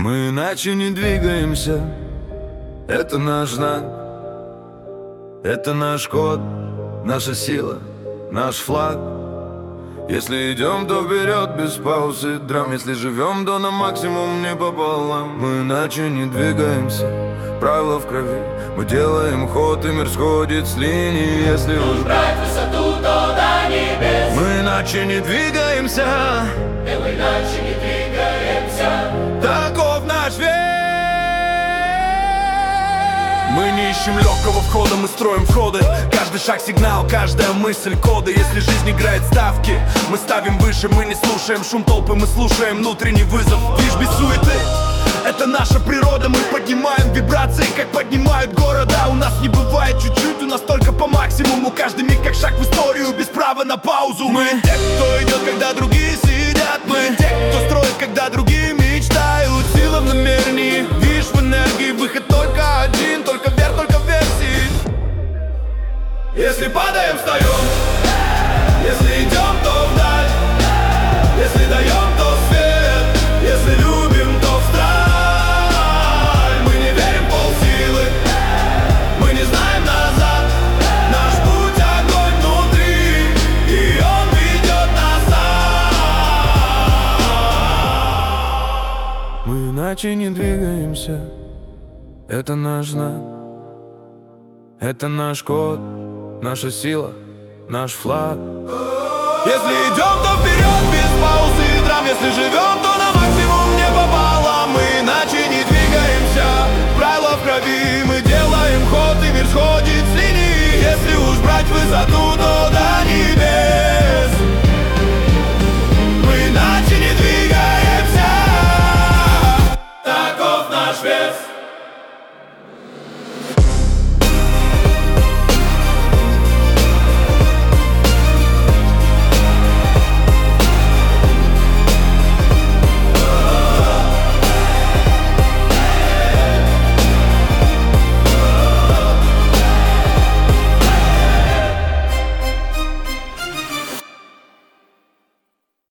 Мы иначе не двигаемся. Это наш знак, это наш код, наша сила, наш флаг. Если идем, то вперед без паузы драм. Если живем, то на максимум не пополам. Мы иначе не двигаемся, правила в крови. Мы делаем ход, и мир сходит с линии. Если уж брать высоту, то до небес. Мы иначе не двигаемся, Мы иначе не двигаемся. таков наш век. Мы не ищем легкого входа, мы строим входы. Каждый шаг сигнал, каждая мысль коды. Если жизнь играет ставки, мы ставим выше. Мы не слушаем шум толпы, мы слушаем внутренний вызов. Лишь без суеты, это наша природа. Мы поднимаем вибрации, как поднимают города. У нас не бывает чуть-чуть, у нас только по максимуму. Каждый миг как шаг в историю, без права на паузу. Мы те, кто идет, когда другие сидят. Мы те, кто строит, когда другие мечтают. Сила в намерении, видишь в энергии. Выход только один, только вверх, только в версии. Если падаем, встаем. Если идем, то вдаль. Если даем, то свет. Если любим, то в страх. Мы не верим в полсилы. Мы не знаем назад. Наш путь огонь внутри, и он ведет нас сам. Мы иначе не двигаемся. Это наш знак, это наш код, наша сила, наш флаг. Если идем, то вперед без паузы и драм. Если живем, то на максимум не пополам. Мы иначе не двигаемся, правила в крови. Мы делаем ход, и мир сходит с линии. Если уж брать высоту, то до небес. Мы иначе не двигаемся, Таков наш вес.